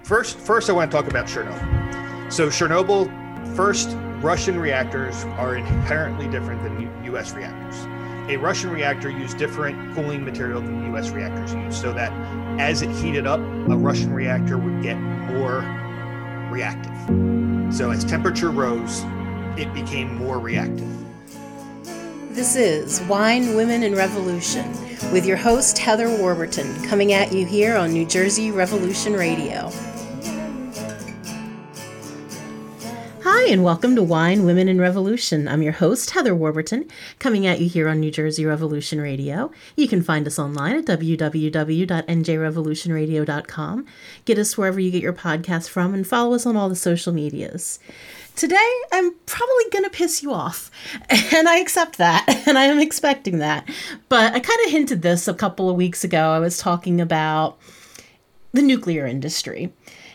First, I want to talk about Chernobyl. So Chernobyl, first, Russian reactors are inherently different than U.S. reactors. A Russian reactor used different cooling material than U.S. reactors use, so that as it heated up, a Russian reactor would get more reactive. So as temperature rose, it became more reactive. This is Wine, Women, and Revolution with your host, Heather Warburton, coming at you here on New Jersey Revolution Radio. Hi, and welcome to Wine, Women, and Revolution. I'm your host, Heather Warburton, coming at you here on New Jersey Revolution Radio. You can find us online at www.njrevolutionradio.com. Get us wherever you get your podcasts from, and follow us on all the social medias. Today, I'm probably going to piss you off, and I accept that, and I am expecting that. But I kind of hinted this a couple of weeks ago. I was talking about the nuclear industry.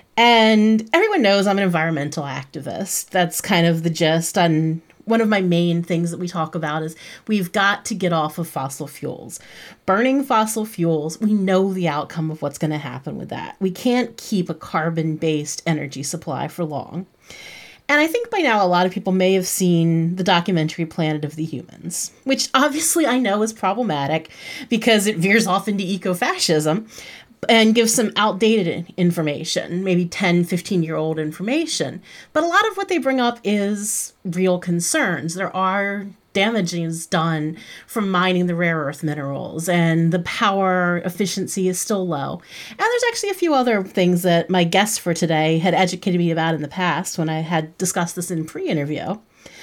And everyone knows I'm an environmental activist. That's kind of the gist. And one of my main things that we talk about is we've got to get off of fossil fuels. Burning fossil fuels, we know the outcome of what's going to happen with that. We can't keep a carbon-based energy supply for long. And I think by now a lot of people may have seen the documentary Planet of the Humans, which obviously I know is problematic because it veers off into eco-fascism and gives some outdated information, maybe 10, 15-year-old information. But a lot of what they bring up is real concerns. There are damages done from mining the rare earth minerals, and the power efficiency is still low. And there's actually a few other things that my guests for today had educated me about in the past when I had discussed this in pre-interview.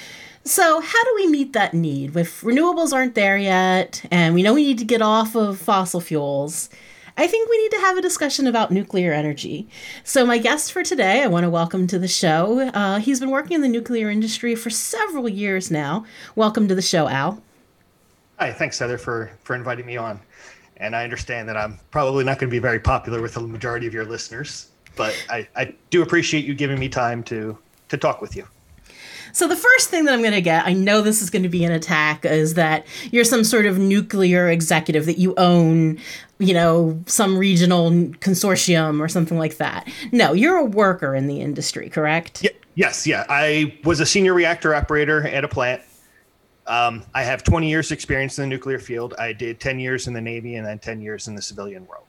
So how do we meet that need? If renewables aren't there yet, and we know we need to get off of fossil fuels, I think we need to have a discussion about nuclear energy. So my guest for today, I want to welcome to the show. He's been working in the nuclear industry for several years now. Welcome to the show, Al. Hi, thanks, Heather, for inviting me on. And I understand that I'm probably not going to be very popular with the majority of your listeners, but I do appreciate you giving me time to talk with you. So the first thing that I'm going to get, I know this is going to be an attack, is that you're some sort of nuclear executive, that you own, some regional consortium or something like that. No, you're a worker in the industry, correct? Yes. I was a senior reactor operator at a plant. I have 20 years experience in the nuclear field. I did 10 years in the Navy and then 10 years in the civilian world.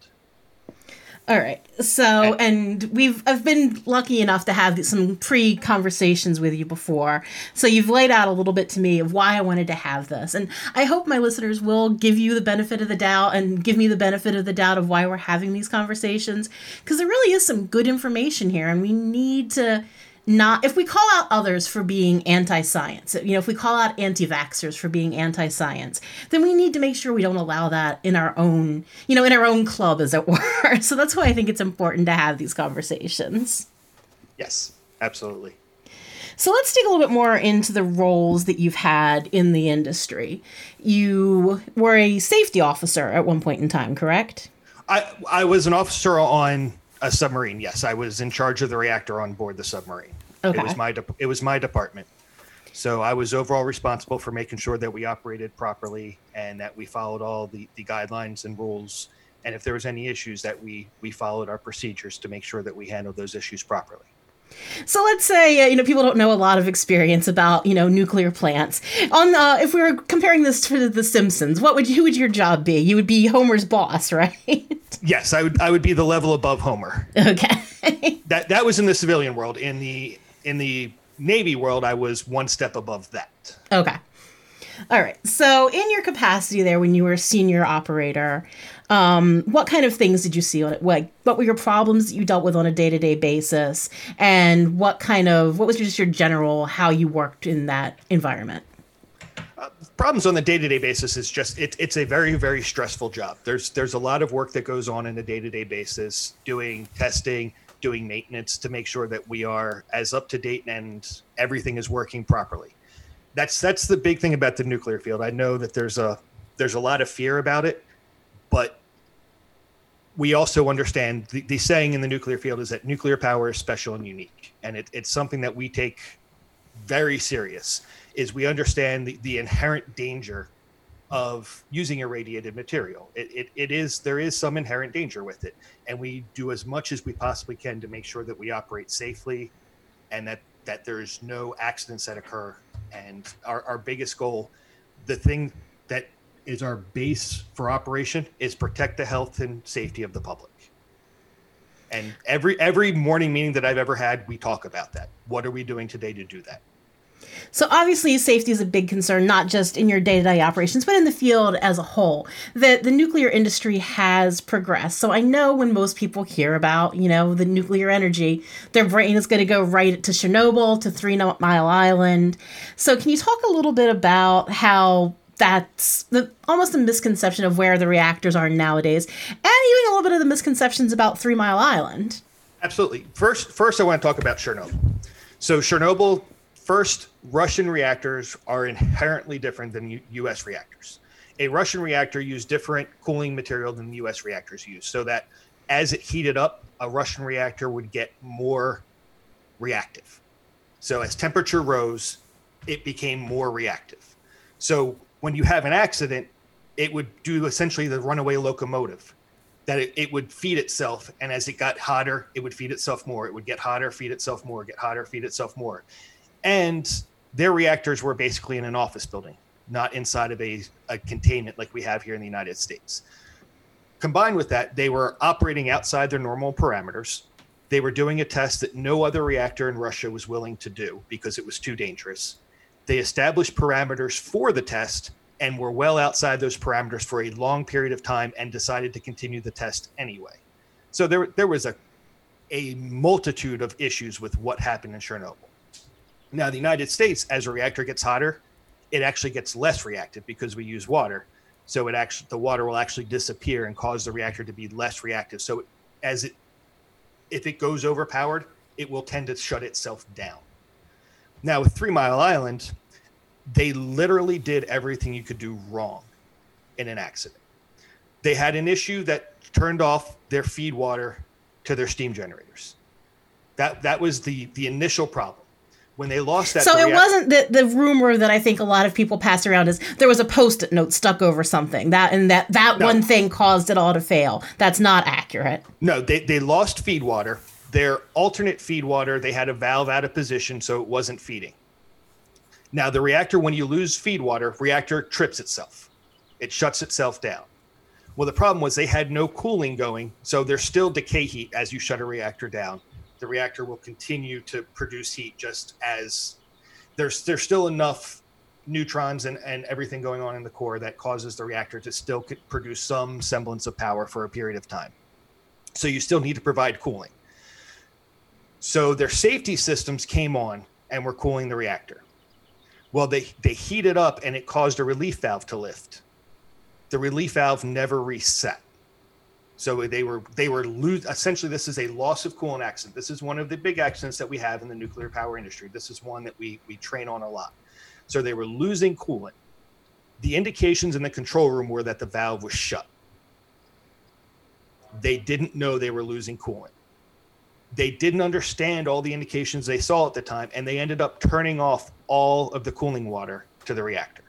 All right. So, and I've been lucky enough to have some pre-conversations with you before. So you've laid out a little bit to me of why I wanted to have this. And I hope my listeners will give you the benefit of the doubt and give me the benefit of the doubt of why we're having these conversations. Because there really is some good information here, and we need to if we call out others for being anti-science, if we call out anti-vaxxers for being anti-science, then we need to make sure we don't allow that in our own, in our own club, as it were. So that's why I think it's important to have these conversations. Yes, absolutely. So let's dig a little bit more into the roles that you've had in the industry. You were a safety officer at one point in time, correct? I was an officer on a submarine. Yes, I was in charge of the reactor on board the submarine. Okay. It was my department. So I was overall responsible for making sure that we operated properly and that we followed all the guidelines and rules. And if there was any issues, that we followed our procedures to make sure that we handled those issues properly. So let's say, people don't know a lot of experience about, nuclear plants. If we were comparing this to The Simpsons, who would your job be? You would be Homer's boss, right? Yes, I would be the level above Homer. Okay. That was in the civilian world. In the Navy world, I was one step above that. Okay. All right. So in your capacity there, when you were a senior operator, what kind of things did you see on it? What were your problems that you dealt with on a day-to-day basis? And what was just your general, how you worked in that environment? Problems on the day-to-day basis is just, it's a very, very stressful job. There's a lot of work that goes on a day-to-day basis, doing testing, doing maintenance to make sure that we are as up to date and everything is working properly. That's the big thing about the nuclear field. I know that there's a lot of fear about it, but we also understand the saying in the nuclear field is that nuclear power is special and unique. And it's something that we take very serious, is we understand the inherent danger of using irradiated material. There is some inherent danger with it, and we do as much as we possibly can to make sure that we operate safely and that there's no accidents that occur. And our biggest goal, the thing that is our base for operation, is protect the health and safety of the public. And every morning meeting that I've ever had, we talk about that. What are we doing today to do that? So obviously safety is a big concern, not just in your day-to-day operations, but in the field as a whole. The nuclear industry has progressed. So I know when most people hear about, the nuclear energy, their brain is going to go right to Chernobyl, to 3 Mile Island. So can you talk a little bit about how that's almost a misconception of where the reactors are nowadays, and even a little bit of the misconceptions about 3 Mile Island? Absolutely. First, I want to talk about Chernobyl. So Chernobyl, first, Russian reactors are inherently different than U.S. reactors. A Russian reactor used different cooling material than U.S. reactors use, so that as it heated up, a Russian reactor would get more reactive. So as temperature rose, it became more reactive. So when you have an accident, it would do essentially the runaway locomotive, that it would feed itself, and as it got hotter, it would feed itself more. It would get hotter, feed itself more, get hotter, feed itself more. And their reactors were basically in an office building, not inside of a containment like we have here in the United States. Combined with that, they were operating outside their normal parameters. They were doing a test that no other reactor in Russia was willing to do because it was too dangerous. They established parameters for the test and were well outside those parameters for a long period of time and decided to continue the test anyway. So there was a multitude of issues with what happened in Chernobyl. Now, the United States, as a reactor gets hotter, it actually gets less reactive because we use water. So the water will actually disappear and cause the reactor to be less reactive. So if it goes overpowered, it will tend to shut itself down. Now, with 3 Mile Island, they literally did everything you could do wrong in an accident. They had an issue that turned off their feed water to their steam generators. That was the initial problem. When they lost that, so it wasn't the rumor that I think a lot of people pass around is there was a Post-it note stuck over something that no. One thing caused it all to fail. That's not accurate. No, they lost feed water. Their alternate feed water, they had a valve out of position, so it wasn't feeding. Now the reactor, when you lose feed water, reactor trips itself. It shuts itself down. Well, the problem was they had no cooling going, so there's still decay heat as you shut a reactor down. The reactor will continue to produce heat just as there's still enough neutrons and everything going on in the core that causes the reactor to still produce some semblance of power for a period of time. So you still need to provide cooling. So their safety systems came on and were cooling the reactor. Well, they heated up and it caused a relief valve to lift. The relief valve never reset. So they were essentially, this is a loss of coolant accident. This is one of the big accidents that we have in the nuclear power industry. This is one that we train on a lot. So they were losing coolant. The indications in the control room were that the valve was shut. They didn't know they were losing coolant. They didn't understand all the indications they saw at the time, and they ended up turning off all of the cooling water to the reactor.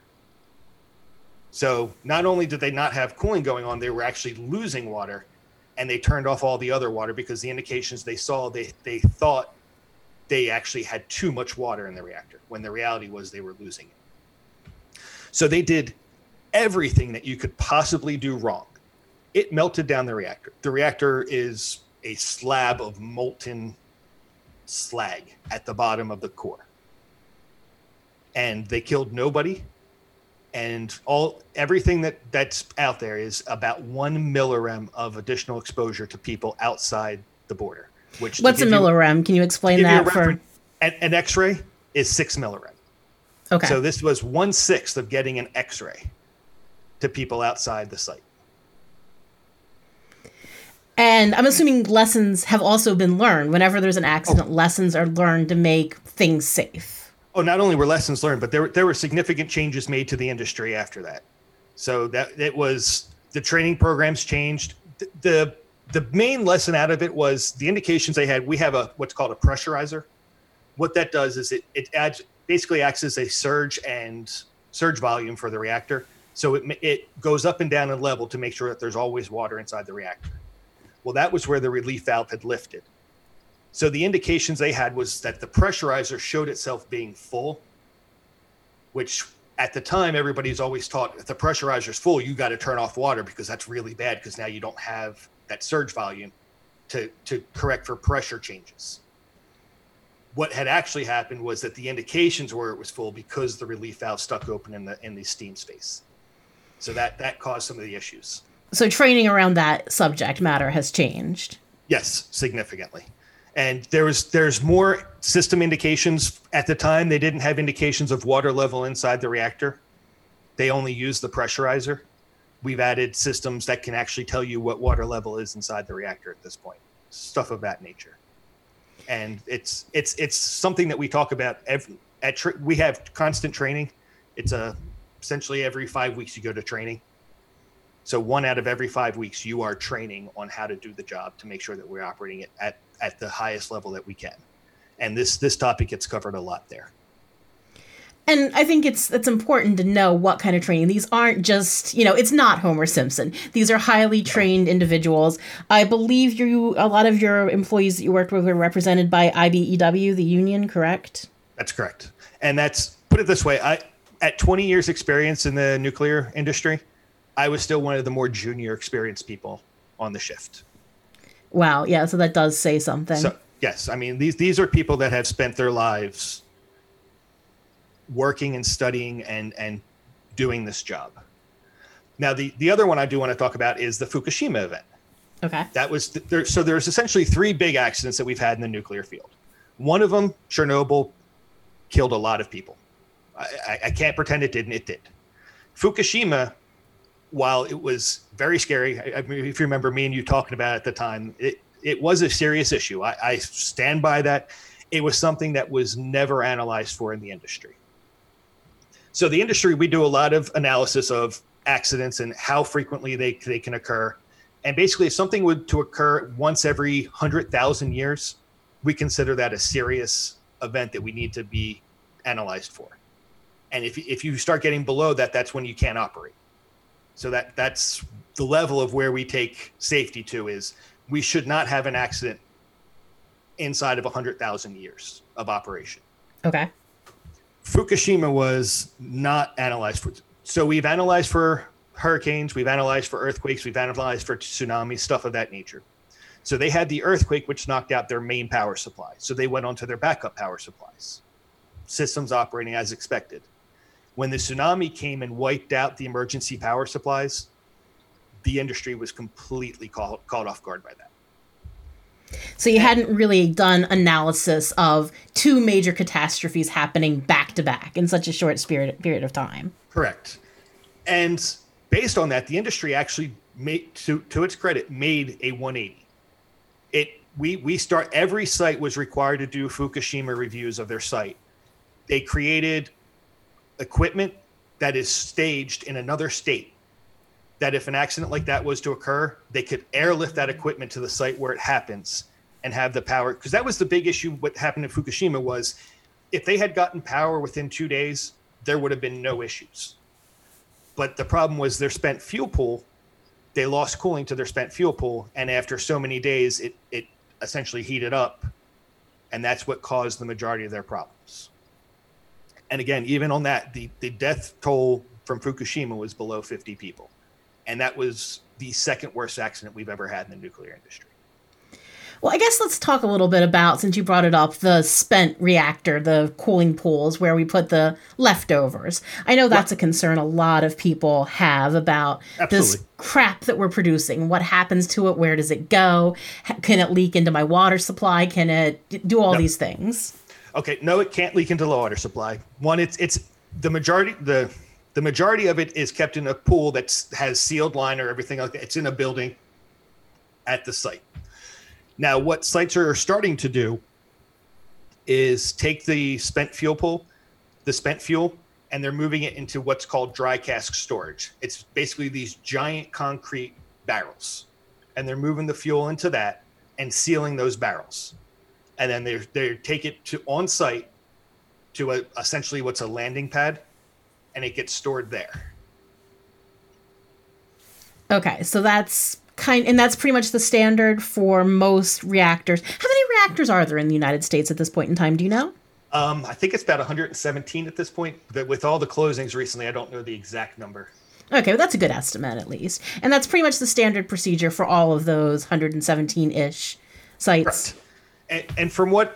So not only did they not have cooling going on, they were actually losing water, and they turned off all the other water because the indications they saw, they thought they actually had too much water in the reactor, when the reality was they were losing it. So they did everything that you could possibly do wrong. It melted down the reactor. The reactor is a slab of molten slag at the bottom of the core. And they killed nobody. And everything that's out there is about 1 millirem of additional exposure to people outside the border. What's a millirem? Can you explain that? An X-ray is 6 millirem. Okay. So this was 1/6 of getting an X-ray to people outside the site. And I'm assuming lessons have also been learned. Whenever there's an accident, lessons are learned to make things safe. Oh, not only were lessons learned, but there were significant changes made to the industry after that. So that it was the training programs changed. The main lesson out of it was the indications they had. We have what's called a pressurizer. What that does is it basically acts as a surge volume for the reactor. So it goes up and down in level to make sure that there's always water inside the reactor. Well, that was where the relief valve had lifted. So the indications they had was that the pressurizer showed itself being full, which at the time, everybody's always taught if the pressurizer's full, you got to turn off water because that's really bad because now you don't have that surge volume to correct for pressure changes. What had actually happened was that the indications were it was full because the relief valve stuck open in the steam space. So that caused some of the issues. So training around that subject matter has changed. Yes, significantly. And there's more system indications. At the time, they didn't have indications of water level inside the reactor. They only used the pressurizer. We've added systems that can actually tell you what water level is inside the reactor at this point, stuff of that nature. And it's something that we talk about we have constant training. It's essentially every 5 weeks you go to training. So 1 out of every 5 weeks, you are training on how to do the job to make sure that we're operating it at the highest level that we can. And this topic gets covered a lot there. And I think it's important to know what kind of training. These aren't just, it's not Homer Simpson. These are highly trained individuals. I believe a lot of your employees that you worked with were represented by IBEW, the union, correct? That's correct. And put it this way, at 20 years experience in the nuclear industry, I was still one of the more junior experienced people on the shift. Wow. Yeah. So that does say something. So, yes. I mean, these are people that have spent their lives working and studying and doing this job. Now, the other one I do want to talk about is the Fukushima event. Okay. That was there's essentially 3 big accidents that we've had in the nuclear field. One of them, Chernobyl, killed a lot of people. I can't pretend it didn't. It did. Fukushima, while it was very scary, I mean, if you remember me and you talking about it at the time, it was a serious issue. I stand by that. It was something that was never analyzed for in the industry. So the industry, we do a lot of analysis of accidents and how frequently they can occur. And basically, if something were to occur once every 100,000 years, we consider that a serious event that we need to be analyzed for. And if you start getting below that, that's when you can't operate. So that's the level of where we take safety to is we should not have an accident inside of 100,000 years of operation. Okay. Fukushima was not analyzed for. So we've analyzed for hurricanes, we've analyzed for earthquakes, we've analyzed for tsunamis, stuff of that nature. So they had the earthquake, which knocked out their main power supply. So they went on to their backup power supplies. Systems operating as expected. When the tsunami came and wiped out the emergency power supplies, the industry was completely caught off guard by that. So you hadn't really done analysis of 2 major catastrophes happening back to back in such a short period of time. Correct. And based on that, the industry actually made, to its credit, made a 180. Every site was required to do Fukushima reviews of their site. They created equipment that is staged in another state, that if an accident like that was to occur, they could airlift that equipment to the site where it happens and have the power. Because that was the big issue. What happened in Fukushima was if they had gotten power within 2 days, there would have been no issues. But the problem was their spent fuel pool, they lost cooling to their spent fuel pool. And after so many days, it essentially heated up. And that's what caused the majority of their problems. And again, even on that, the death toll from Fukushima was below 50 people. And that was the second worst accident we've ever had in the nuclear industry. Well, I guess let's talk a little bit about, since you brought it up, the spent reactor, the cooling pools where we put the leftovers. I know that's a concern a lot of people have about this crap that we're producing. What happens to it? Where does it go? Can it leak into my water supply? Can it do all these things? Okay, no, it can't leak into the water supply. One, it's the majority of it is kept in a pool that has sealed liner, everything like that. It's in a building at the site. Now, what sites are starting to do is take the spent fuel pool, the spent fuel, and they're moving it into what's called dry cask storage. It's basically these giant concrete barrels, and they're moving the fuel into that and sealing those barrels. And then they take it to on site to essentially what's a landing pad, and it gets stored there. Okay, so and that's pretty much the standard for most reactors. How many reactors are there in the United States at this point in time? Do you know? I think it's about 117 at this point. With all the closings recently, I don't know the exact number. Okay, well, that's a good estimate at least. And that's pretty much the standard procedure for all of those 117-ish sites. Right. And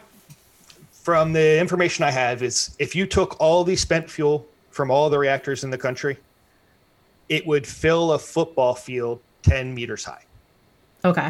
from the information I have is if you took all the spent fuel from all the reactors in the country, it would fill a football field 10 meters high. Okay.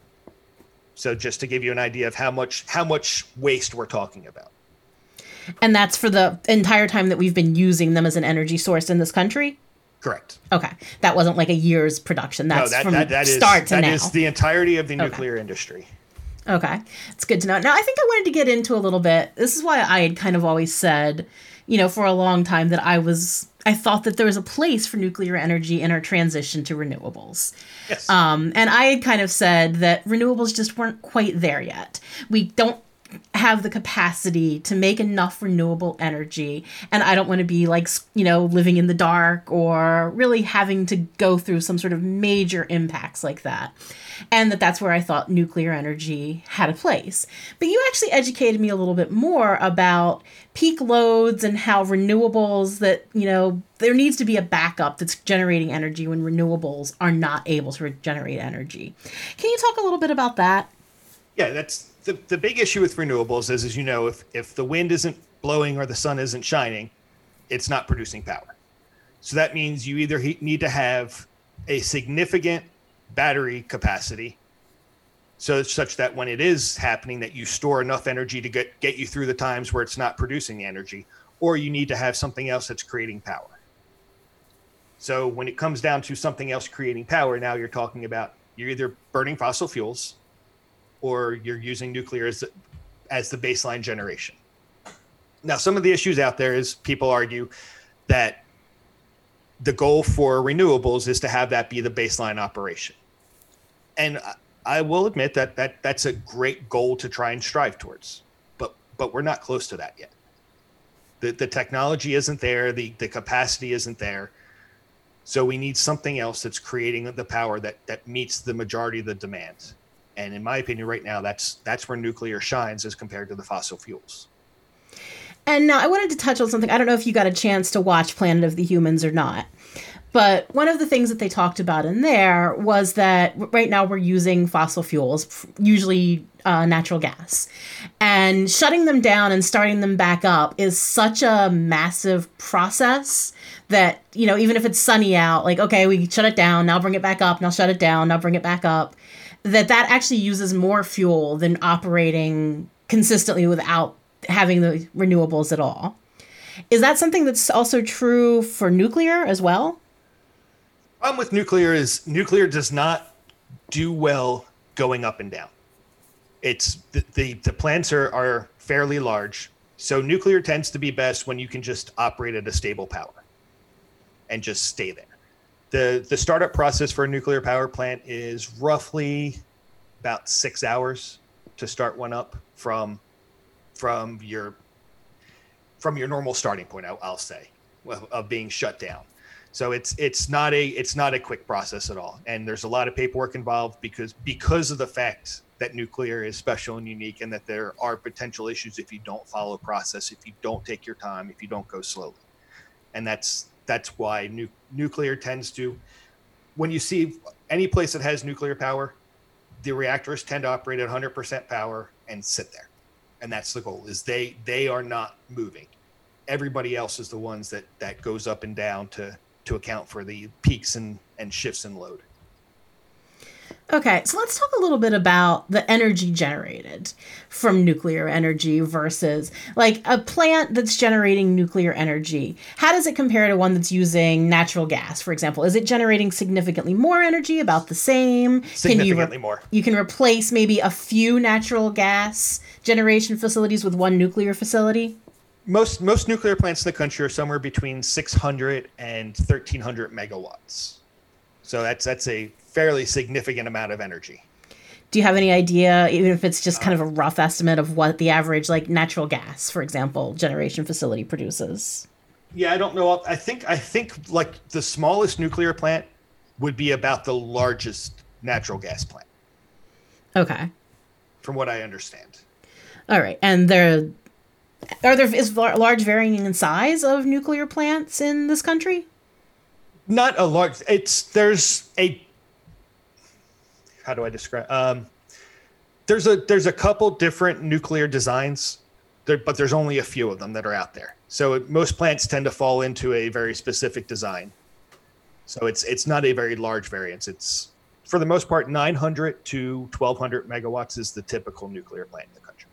So just to give you an idea of how much waste we're talking about. And that's for the entire time that we've been using them as an energy source in this country? Correct. Okay. That wasn't like a year's production. That's from start to now. That is the entirety of the nuclear industry. Okay. It's good to know. Now, I think I wanted to get into a little bit. This is why I had kind of always said, for a long time that I thought that there was a place for nuclear energy in our transition to renewables. Yes. And I had kind of said that renewables just weren't quite there yet. We don't have the capacity to make enough renewable energy, and I don't want to be living in the dark or really having to go through some sort of major impacts like that. And that's where I thought nuclear energy had a place. But you actually educated me a little bit more about peak loads and how renewables there needs to be a backup that's generating energy when renewables are not able to generate energy. Can you talk a little bit about that? Yeah, that's the big issue with renewables is, as you know, if the wind isn't blowing or the sun isn't shining, it's not producing power. So that means you either need to have a significant battery capacity, so such that when it is happening, that you store enough energy to get you through the times where it's not producing the energy, or you need to have something else that's creating power. So when it comes down to something else creating power, now you're talking about you're either burning fossil fuels or you're using nuclear as the baseline generation. Now, some of the issues out there is people argue that the goal for renewables is to have that be the baseline operation. And I will admit that that's a great goal to try and strive towards, but we're not close to that yet. The technology isn't there, the capacity isn't there. So we need something else that's creating the power that meets the majority of the demand. And in my opinion, right now, that's where nuclear shines as compared to the fossil fuels. And now I wanted to touch on something. I don't know if you got a chance to watch Planet of the Humans or not. But one of the things that they talked about in there was that right now we're using fossil fuels, usually natural gas. And shutting them down and starting them back up is such a massive process that, even if it's sunny out, okay, we shut it down, now bring it back up, now shut it down, now bring it back up. That actually uses more fuel than operating consistently without having the renewables at all. Is that something that's also true for nuclear as well? Problem with nuclear is nuclear does not do well going up and down. It's the plants are fairly large, so nuclear tends to be best when you can just operate at a stable power and just stay there. The startup process for a nuclear power plant is roughly about 6 hours to start one up from your normal starting point, I'll say, of being shut down. So it's not a quick process at all, and there's a lot of paperwork involved because of the fact that nuclear is special and unique, and that there are potential issues if you don't follow a process, if you don't take your time, if you don't go slowly, and that's why nuclear tends to, when you see any place that has nuclear power, the reactors tend to operate at 100% power and sit there. And that's the goal, is they are not moving. Everybody else is the ones that goes up and down to account for the peaks and shifts in load. Okay, so let's talk a little bit about the energy generated from nuclear energy versus a plant that's generating nuclear energy. How does it compare to one that's using natural gas, for example? Is it generating significantly more energy, about the same? Significantly more. You can replace maybe a few natural gas generation facilities with one nuclear facility? Most nuclear plants in the country are somewhere between 600 and 1,300 megawatts. So that's a fairly significant amount of energy. Do you have any idea, even if it's just kind of a rough estimate, of what the average natural gas, for example, generation facility produces? Yeah, I don't know. I think the smallest nuclear plant would be about the largest natural gas plant. Okay. From what I understand. All right. And is large varying in size of nuclear plants in this country? Not a large. How do I describe? There's a couple different nuclear designs, but there's only a few of them that are out there. So most plants tend to fall into a very specific design. So it's not a very large variance. It's, for the most part, 900 to 1,200 megawatts is the typical nuclear plant in the country.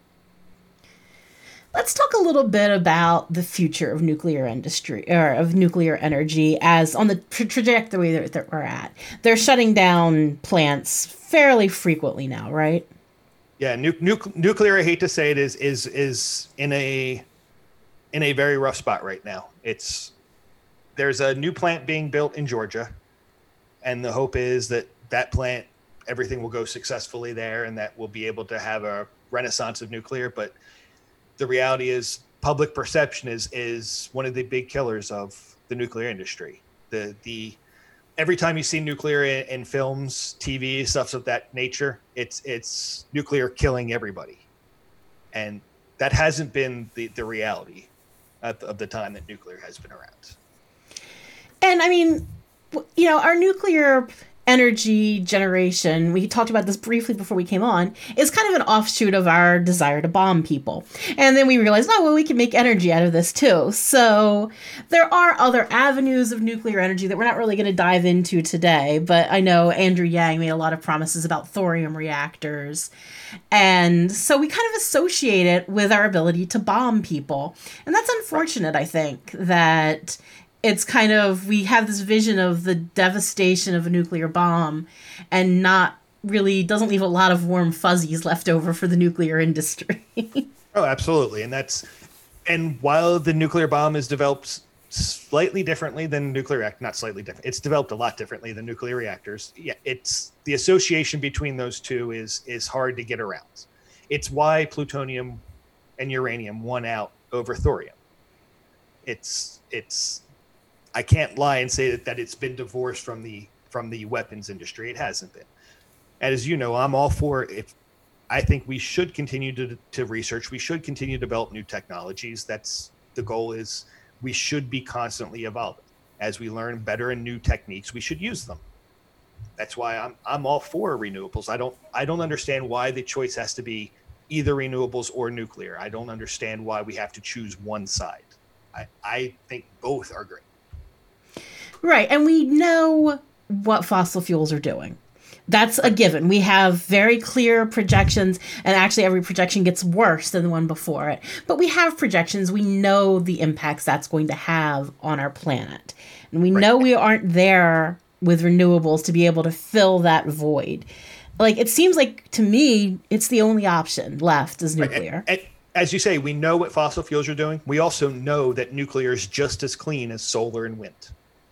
Let's talk a little bit about the future of nuclear industry, or of nuclear energy, as on the trajectory that we're at. They're shutting down plants fairly frequently now, right? Yeah, nuclear, I hate to say it, is in a very rough spot right now. There's a new plant being built in Georgia, and the hope is that plant, everything will go successfully there, and that we'll be able to have a renaissance of nuclear. But the reality is, public perception is one of the big killers of the nuclear industry. Every time you see nuclear in films, TV, stuff of that nature, it's nuclear killing everybody, and that hasn't been the reality of the time that nuclear has been around. And I mean, our nuclear energy generation, we talked about this briefly before we came on, is kind of an offshoot of our desire to bomb people. And then we realized, we can make energy out of this too. So there are other avenues of nuclear energy that we're not really going to dive into today. But I know Andrew Yang made a lot of promises about thorium reactors. And so we kind of associate it with our ability to bomb people. And that's unfortunate, I think, that it's kind of, we have this vision of the devastation of a nuclear bomb and not really, doesn't leave a lot of warm fuzzies left over for the nuclear industry. Oh, absolutely. And while the nuclear bomb is developed slightly differently than not slightly different, it's developed a lot differently than nuclear reactors. Yeah, it's the association between those two is hard to get around. It's why plutonium and uranium won out over thorium. It's I can't lie and say that it's been divorced from the weapons industry. It hasn't been. And as you know, I'm all for it. I think we should continue to research. We should continue to develop new technologies. That's the goal. Is we should be constantly evolving. As we learn better and new techniques, we should use them. That's why I'm all for renewables. I don't understand why the choice has to be either renewables or nuclear. I don't understand why we have to choose one side. I think both are great. Right. And we know what fossil fuels are doing. That's a given. We have very clear projections, and actually every projection gets worse than the one before it. But we have projections. We know the impacts that's going to have on our planet. And we know we aren't there with renewables to be able to fill that void. Like, it seems like, to me, it's the only option left is nuclear. And as you say, we know what fossil fuels are doing. We also know that nuclear is just as clean as solar and wind.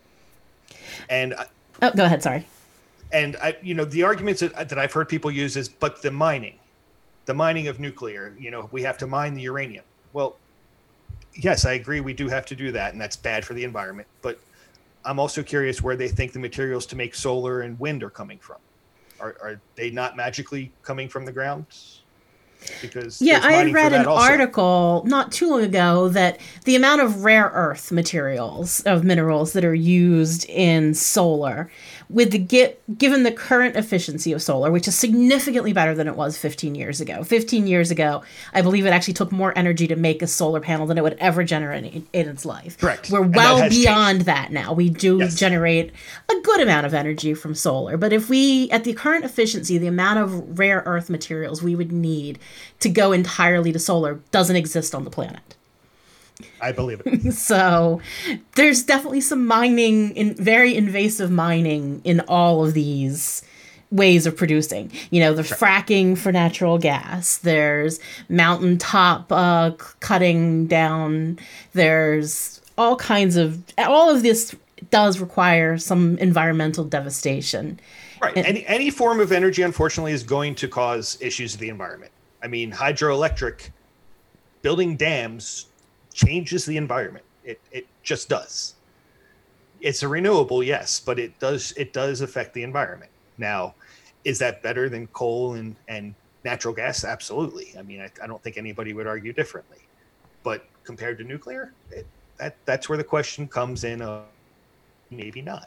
And go ahead. Sorry. And the arguments that I've heard people use is, but the mining of nuclear, we have to mine the uranium. Well, yes, I agree. We do have to do that, and that's bad for the environment. But I'm also curious where they think the materials to make solar and wind are coming from. Are they not magically coming from the ground? Because I had read an article not too long ago that the amount of rare earth minerals that are used in solar, given the current efficiency of solar, which is significantly better than it was 15 years ago. 15 years ago, I believe it actually took more energy to make a solar panel than it would ever generate in its life. Correct. We're well beyond that now. We do generate a good amount of energy from solar. But if at the current efficiency, the amount of rare earth materials we would need to go entirely to solar doesn't exist on the planet. I believe it. So there's definitely some very invasive mining in all of these ways of producing. There's fracking for natural gas. There's mountaintop cutting down. There's all of this does require some environmental devastation. Right. Any form of energy, unfortunately, is going to cause issues to the environment. I mean, hydroelectric, building dams changes the environment. It just does. It's a renewable, yes, but it does affect the environment. Now, is that better than coal and natural gas? Absolutely. I mean, I don't think anybody would argue differently. But compared to nuclear, that's where the question comes in of maybe not.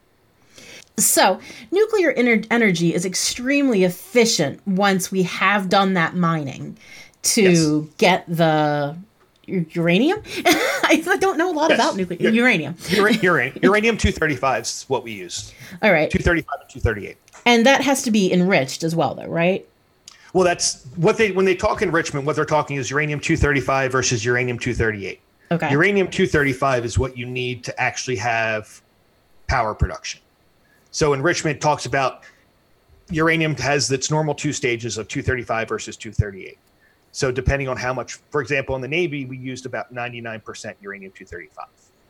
So, nuclear energy is extremely efficient once we have done that mining to get the uranium. I don't know a lot about nuclear. Uranium. Uranium 235 is what we use. All right. 235 and 238. And that has to be enriched as well, though, right? Well, that's what when they talk enrichment, what they're talking is uranium 235 versus uranium 238. Okay. Uranium 235 is what you need to actually have power production. So enrichment talks about uranium has its normal two stages of 235 versus 238. So depending on how much, for example, in the Navy, we used about 99% uranium 235.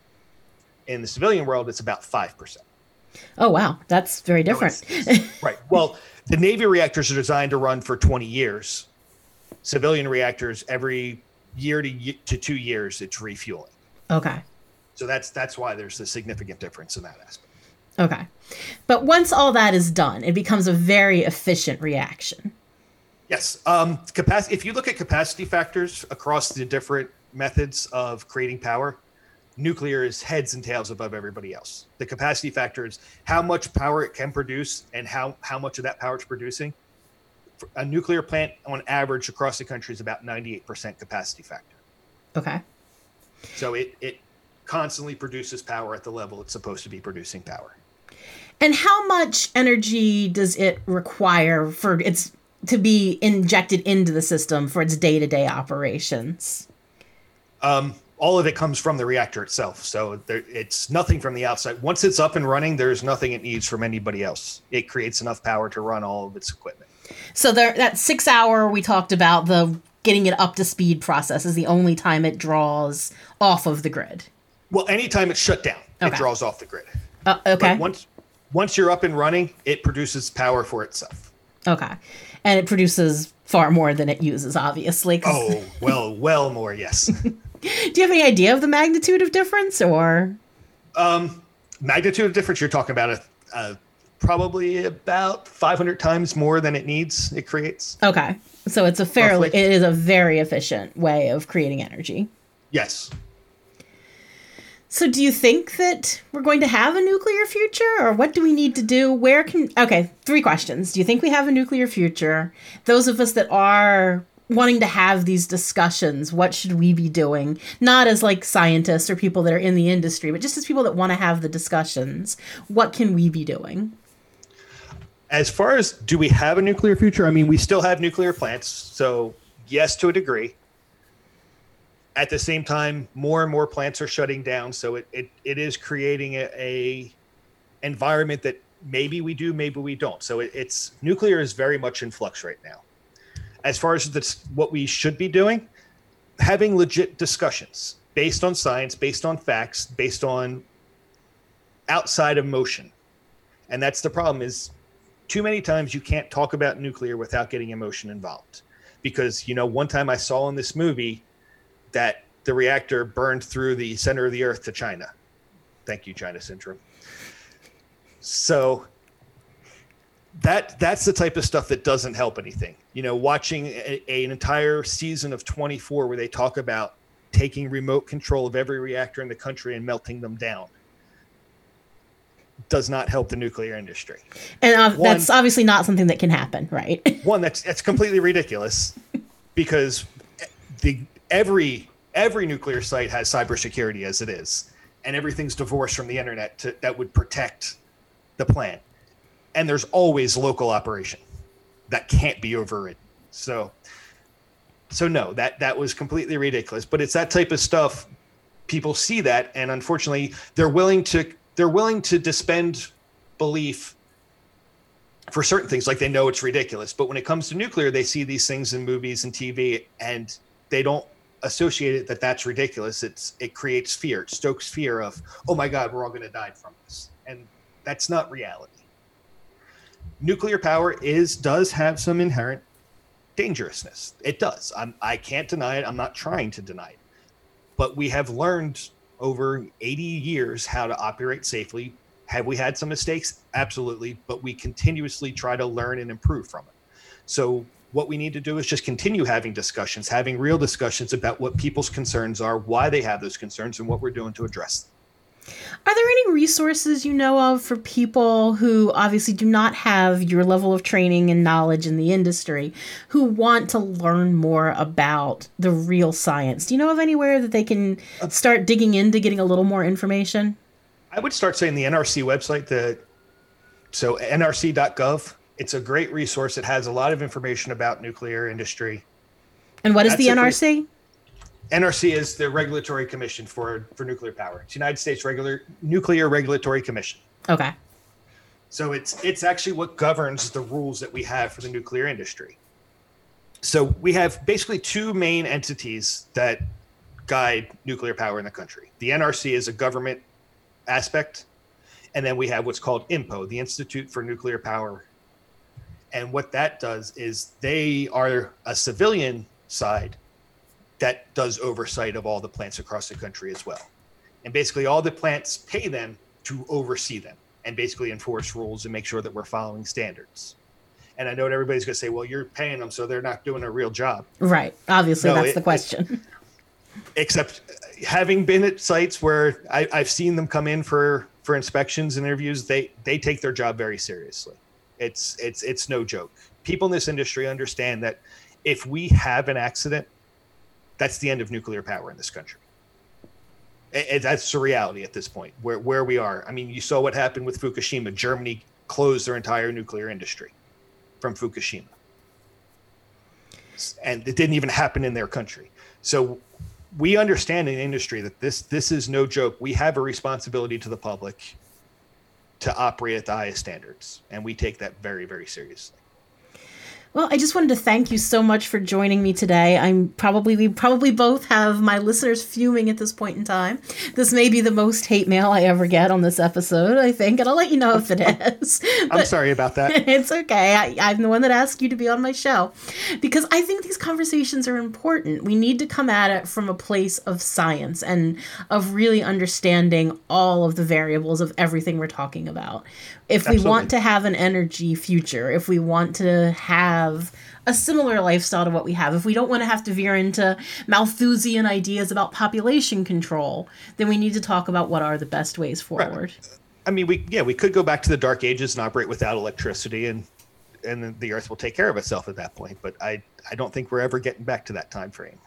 In the civilian world, it's about 5%. Oh, wow. That's very different. Right. Well, the Navy reactors are designed to run for 20 years. Civilian reactors, every year to 2 years, it's refueling. Okay. So that's why there's a significant difference in that aspect. Okay. But once all that is done, it becomes a very efficient reaction. Yes. Capacity. If you look at capacity factors across the different methods of creating power, nuclear is heads and tails above everybody else. The capacity factor is how much power it can produce and how much of that power it's producing. A nuclear plant, on average, across the country is about 98% capacity factor. Okay. So it constantly produces power at the level it's supposed to be producing power. And how much energy does it require for its to be injected into the system for its day-to-day operations? All of it comes from the reactor itself. So it's nothing from the outside. Once it's up and running, there's nothing it needs from anybody else. It creates enough power to run all of its equipment. So that 6 hour we talked about, the getting it up to speed process, is the only time it draws off of the grid. Well, anytime it's shut down, it draws off the grid. Okay. But once you're up and running, it produces power for itself. Okay. And it produces far more than it uses, obviously. Oh, well more, yes. Do you have any idea of the magnitude of difference, or? Magnitude of difference, you're talking about probably about 500 times more than it needs, it creates. Okay. So it is a very efficient way of creating energy. Yes. So do you think that we're going to have a nuclear future, or what do we need to do? Okay, 3 questions. Do you think we have a nuclear future? Those of us that are wanting to have these discussions, what should we be doing? Not as like scientists or people that are in the industry, but just as people that want to have the discussions. What can we be doing? As far as do we have a nuclear future? I mean, we still have nuclear plants. So yes, to a degree. At the same time, more and more plants are shutting down. So it is creating a environment that maybe we do, maybe we don't. So it's nuclear is very much in flux right now. As far as what we should be doing, having legit discussions based on science, based on facts, based on outside emotion. And that's the problem is too many times you can't talk about nuclear without getting emotion involved. Because, one time I saw in this movie that the reactor burned through the center of the earth to China. Thank you, China Syndrome. So that's the type of stuff that doesn't help anything. Watching an entire season of 24 where they talk about taking remote control of every reactor in the country and melting them down does not help the nuclear industry. And that's obviously not something that can happen, right? One, that's completely ridiculous because every nuclear site has cybersecurity as it is, and everything's divorced from the internet that would protect the plant. And there's always local operation that can't be overridden. So no, that was completely ridiculous. But it's that type of stuff. People see that, and unfortunately, they're willing to dispense belief for certain things, like they know it's ridiculous. But when it comes to nuclear, they see these things in movies and TV, and they don't associate it that that's ridiculous. It creates fear. It stokes fear of, oh my God, we're all going to die from this, and that's not reality. Nuclear power does have some inherent dangerousness. It does. I can't deny it. I'm not trying to deny it. But we have learned over 80 years how to operate safely. Have we had some mistakes? Absolutely. But we continuously try to learn and improve from it. So what we need to do is just continue having discussions, having real discussions about what people's concerns are, why they have those concerns, and what we're doing to address them. Are there any resources you know of for people who obviously do not have your level of training and knowledge in the industry, who want to learn more about the real science? Do you know of anywhere that they can start digging into getting a little more information? I would start saying the NRC website, so nrc.gov. It's a great resource. It has a lot of information about nuclear industry. And what is the NRC? NRC is the regulatory commission for nuclear power. It's United States Nuclear Regulatory Commission. Okay. So it's actually what governs the rules that we have for the nuclear industry. So we have basically two main entities that guide nuclear power in the country. The NRC is a government aspect, and then we have what's called INPO, the Institute for Nuclear Power. And what that does is they are a civilian side that does oversight of all the plants across the country as well. And basically all the plants pay them to oversee them and basically enforce rules and make sure that we're following standards. And I know that everybody's going to say, well, you're paying them, so they're not doing a real job. Right. Obviously, that's the question. Except having been at sites where I've seen them come in for inspections and interviews, they take their job very seriously. It's no joke. People in this industry understand that if we have an accident, that's the end of nuclear power in this country. That's the reality at this point, where we are. I mean, you saw what happened with Fukushima. Germany closed their entire nuclear industry from Fukushima. And it didn't even happen in their country. So we understand in the industry that this is no joke. We have a responsibility to the public to operate at the highest standards, and we take that very, very seriously. Well, I just wanted to thank you so much for joining me today. We probably both have my listeners fuming at this point in time. This may be the most hate mail I ever get on this episode, I think, and I'll let you know if it is. I'm sorry about that. It's okay. I'm the one that asked you to be on my show because I think these conversations are important. We need to come at it from a place of science and of really understanding all of the variables of everything we're talking about. If we Absolutely. want to have an energy future, if we want to have a similar lifestyle to what we have, if we don't want to have to veer into Malthusian ideas about population control, then we need to talk about what are the best ways forward. Right. I mean, we could go back to the dark ages and operate without electricity, and the earth will take care of itself at that point. But I don't think we're ever getting back to that time frame.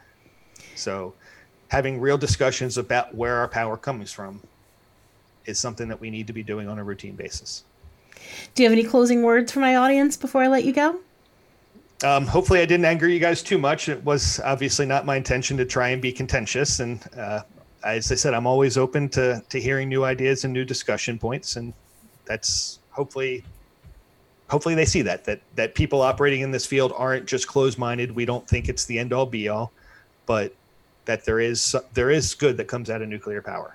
So having real discussions about where our power comes from is something that we need to be doing on a routine basis. Do you have any closing words for my audience before I let you go? Hopefully I didn't anger you guys too much. It was obviously not my intention to try and be contentious. And as I said, I'm always open to hearing new ideas and new discussion points. And that's hopefully they see that people operating in this field aren't just closed-minded. We don't think it's the end all be all, but that there is good that comes out of nuclear power.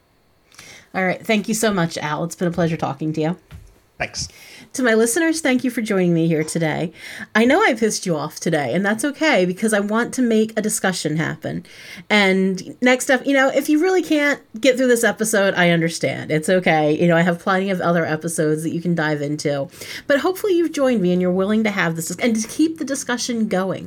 All right. Thank you so much, Al. It's been a pleasure talking to you. Thanks. To my listeners, thank you for joining me here today. I know I pissed you off today, and that's okay because I want to make a discussion happen. And next up, if you really can't get through this episode, I understand. It's okay. I have plenty of other episodes that you can dive into. But hopefully you've joined me and you're willing to have this and to keep the discussion going.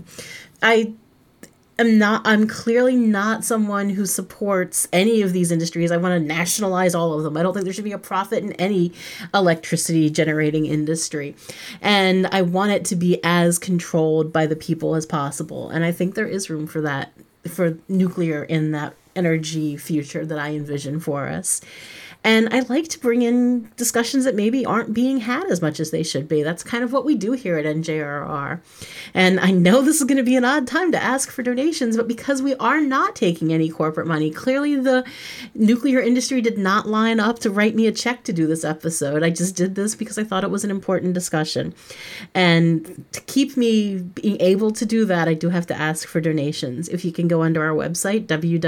I'm clearly not someone who supports any of these industries. I want to nationalize all of them. I don't think there should be a profit in any electricity generating industry. And I want it to be as controlled by the people as possible. And I think there is room for that, for nuclear in that energy future that I envision for us. And I like to bring in discussions that maybe aren't being had as much as they should be. That's kind of what we do here at NJRR. And I know this is going to be an odd time to ask for donations, but because we are not taking any corporate money, clearly the nuclear industry did not line up to write me a check to do this episode. I just did this because I thought it was an important discussion. And to keep me being able to do that, I do have to ask for donations. If you can go onto our website,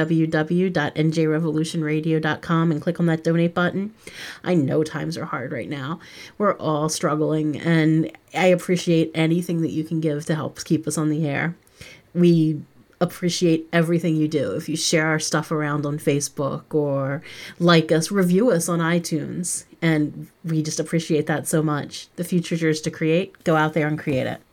www.njrevolutionradio.com, and click on that donate button. I know times are hard right now. We're all struggling, and I appreciate anything that you can give to help keep us on the air. We appreciate everything you do. If you share our stuff around on Facebook or like us, review us on iTunes. And we just appreciate that so much. The future's yours to create. Go out there and create it.